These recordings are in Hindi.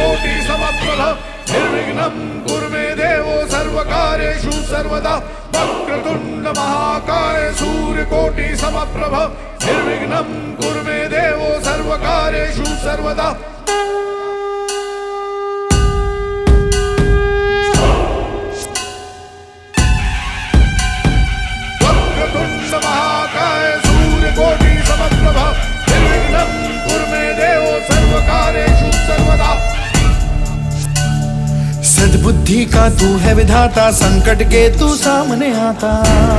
कोटि समप्रभ निर्विघ्नं कुरु मे देवो सर्वकार्येषु सर्वदा वक्रतुंड महाकाय सूर्यकोटि समप्रभ निर्विघ्नं कुरु मे देवो सर्वकार्येषु सर्वदा वक्रतुंड महाकाय सूर्यकोटि समप्रभ निर्विघ्नं कुरु मे देवो सर्वकार्येषु सर्वदा। सद्बुद्धि का तू है विधाता, संकट के तू सामने आता।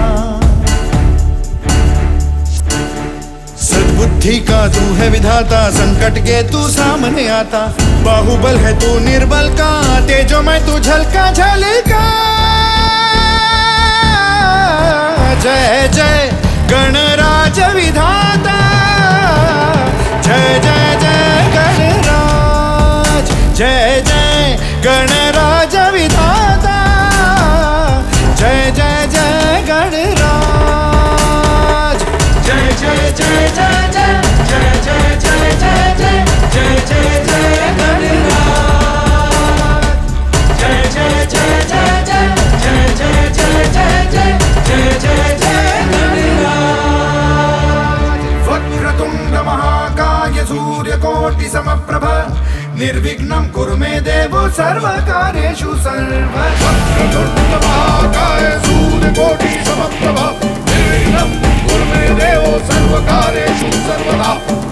सद्बुद्धि का तू है विधाता, संकट के तू सामने आता। बाहुबल है तू निर्बल का, तेजो में तू झलका झलका। जय जय गणराज विधाता, जय जय जय गणराज, जय जय गणराज विधाता, जय जय जय गणराज, जय जय जय जय जय जय जय जय जय जय जय जय जय गणराज, जय जय जय जय जय जय जय जय जय जय जय जय गणराज। वक्रतुंड महाकाय सूर्यकोटि समप्रभ निर्विघ्नं कुरु मे देवो सर्वकार्येषु सर्वदा। वक्रतुंड महाकाय सूर्यकोटि समप्रभ निर्विघ्नं कुरु मे देवो सर्वकार्येषु सर्वदा।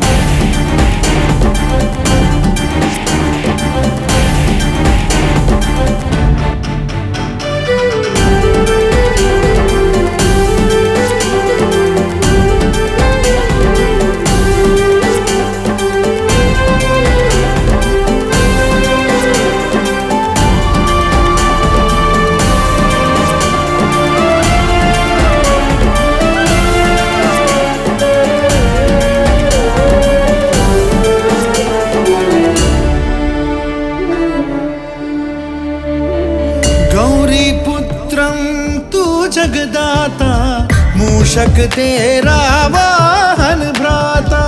जगदाता मूषक तेरा वाहन भ्राता।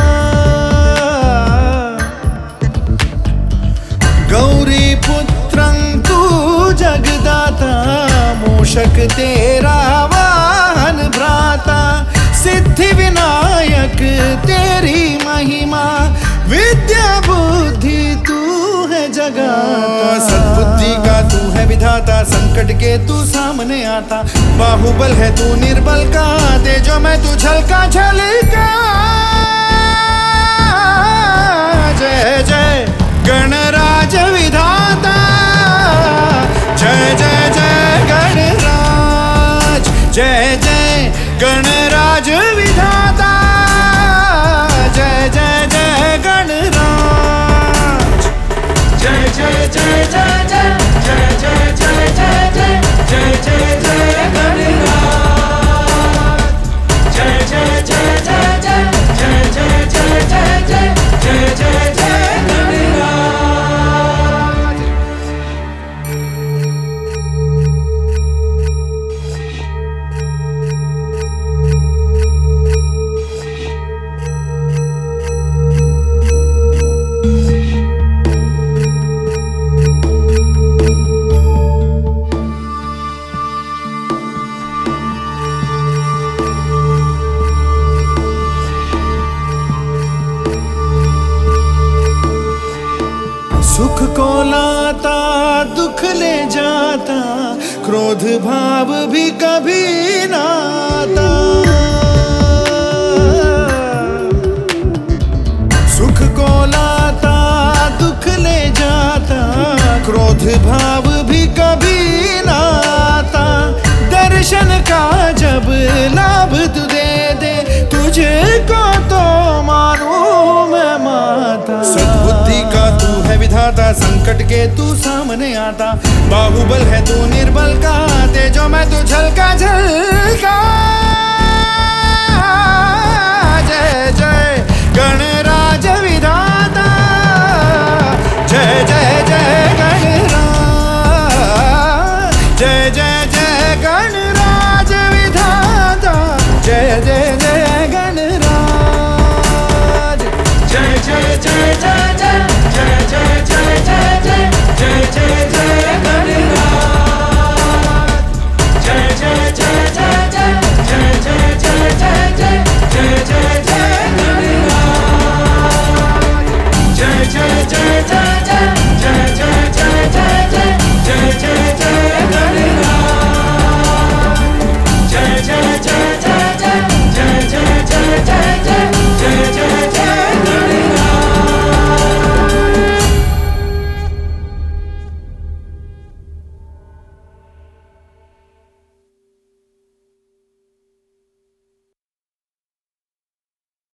गौरी पुत्रं तू जगदाता, मूषक तेरा वाहन भ्राता। सिद्धि विनायक तेरी महिमा, विद्या बुद्धि तू है जगाता। सद्बुद्धि का तू है विधाता, संकट के तू सामने आता। बाहुबल है तू निर्बल का, तेजो में तू झलका झलका। जय जय गणराज विधाता, जय जय जय गणराज, जय जय गणराज विधाता, जय जय जय गणराज, जय जय जय जय जय जय जय जय जय जय जय जय गणराज, जय जय जय जय जय जय जय जय जय जय जय गणराज। सुख को लाता दुख ले जाता, क्रोध भाव भी कभी ना आता। सुख को लाता दुख ले जाता, क्रोध भाव भी कभी ना आता। दर्शन का जब लाभ तू दे दे, तुझको तो मारूं मैं माता। सद्बुद्धि का तू है विधाता, संकट के तू सामने आता। बाहुबल है तू निर्बल का, तेजो में तू झलका झलका।